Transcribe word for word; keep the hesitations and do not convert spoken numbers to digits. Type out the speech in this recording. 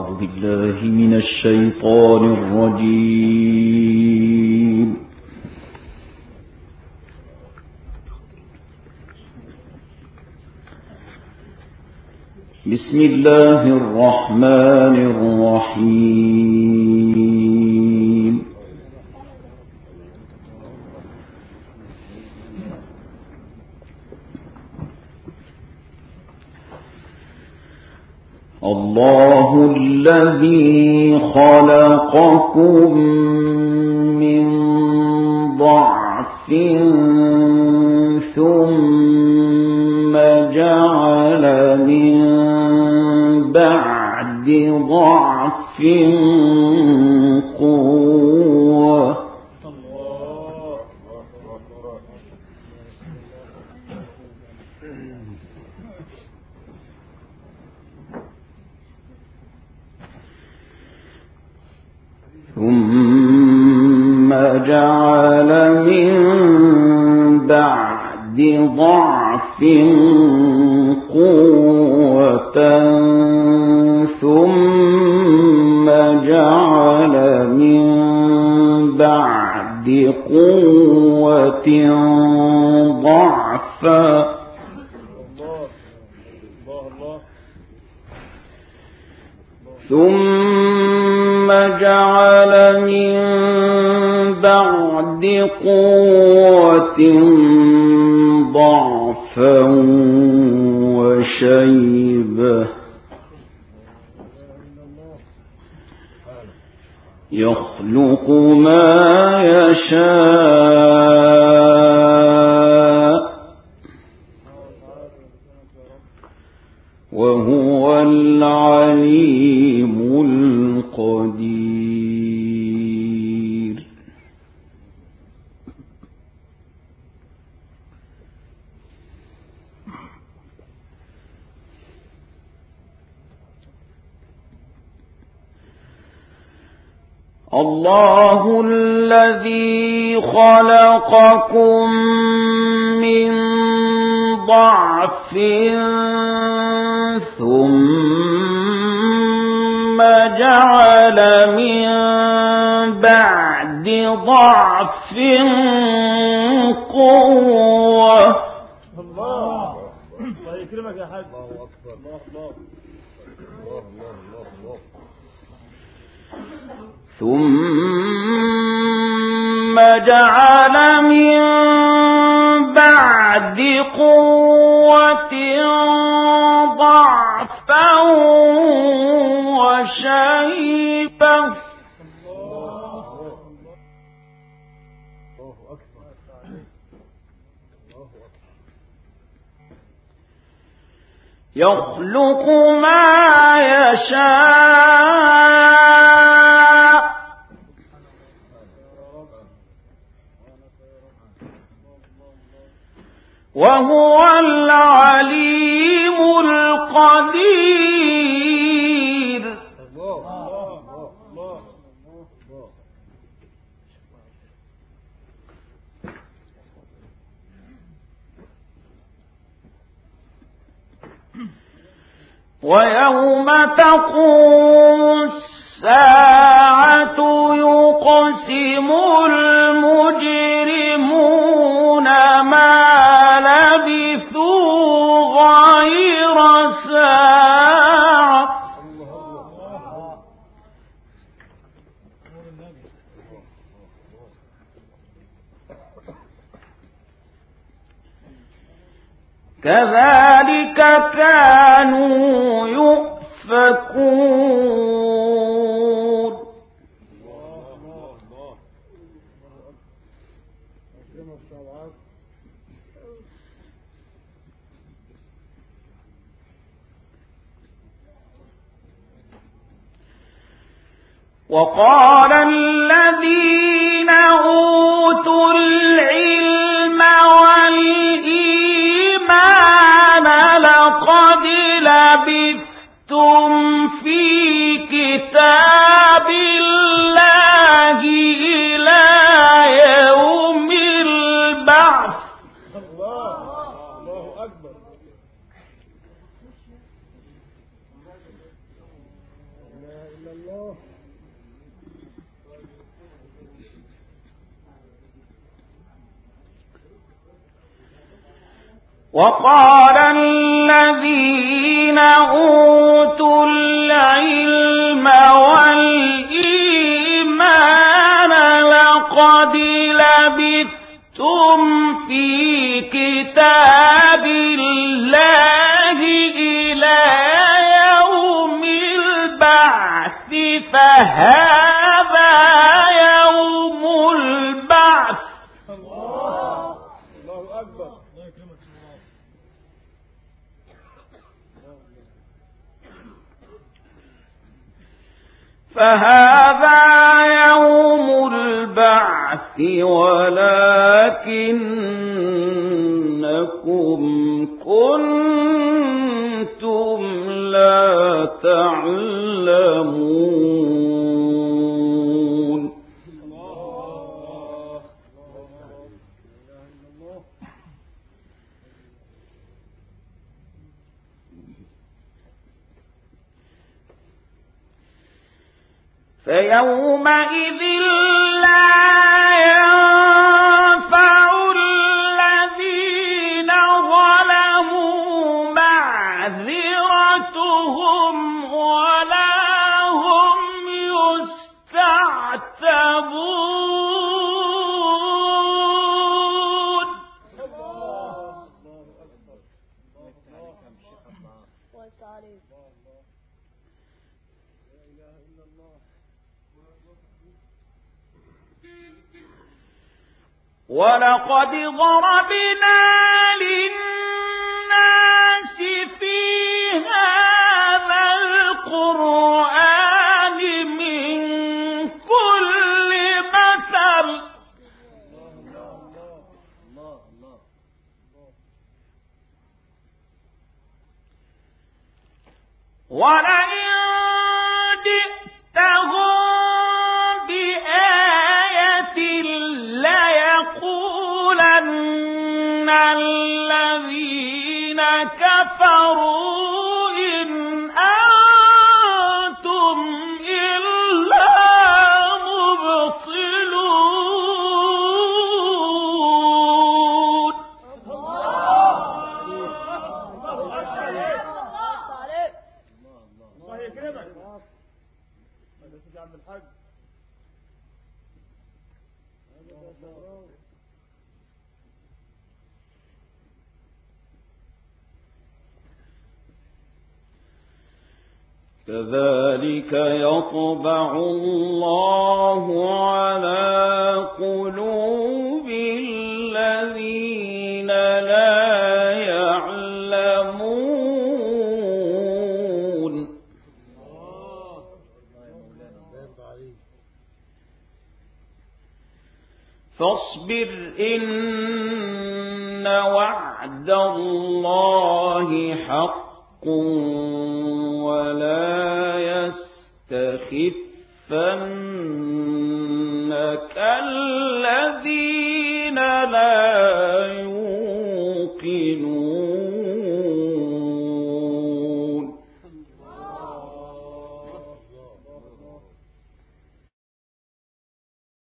أعوذ بالله من الشيطان الرجيم. بسم الله الرحمن الرحيم. الله الذي خلقكم من ضعف ثم جعل من بعد ضعف قوة ثم جعل من بعد ضعف قوة ثم جعل من بعد قوة ضعفا ثم جعل من بعد قوة ضعفا وشيبة يخلق ما يشاء وهو العليم القدير. الله الذي خلقكم من ضعف ثم جعل من بعد ضعف قوة. الله الله يكرمك يا حاج. الله أكبر. الله الله الله الله الله. ثم جعل من بعد قوة ضعفا وشيبة يخلق ما يشاء وهو العليم القدير. ويوم تقوم الساعة يقسم المجرمون ما لبثوا غير ساعة كذلك كانوا يؤفكون. وقال الذين أوتوا العلم والإيمان لقد لبثتم في كتاب الله إلى يوم البعث. الله الله أكبر. لا وقال الذين أوتوا العلم والإيمان لقد لبثتم في كتاب الله إلى يوم البعث فهذا يوم البعث. الله الله أكبر. الله يكرمك. فهذا يوم البعث ولكنكم كنتم لا تعلمون. فيومئذ لا ينفع الذين ظلموا معذرتهم ولا هم يستعتبون. ولقد ضربنا للناس في هذا القرآن من كل مثل ولئن جئتهم بآية ليقولن الذين كفروا إن أنتم إلا مبطلون. الله يكرمك. هذا تجعل بالحج. كذلك يطبع الله على قلوب الذين لا يعلمون. فاصبر إن وعد الله حق ولا يستخفنك الذين لا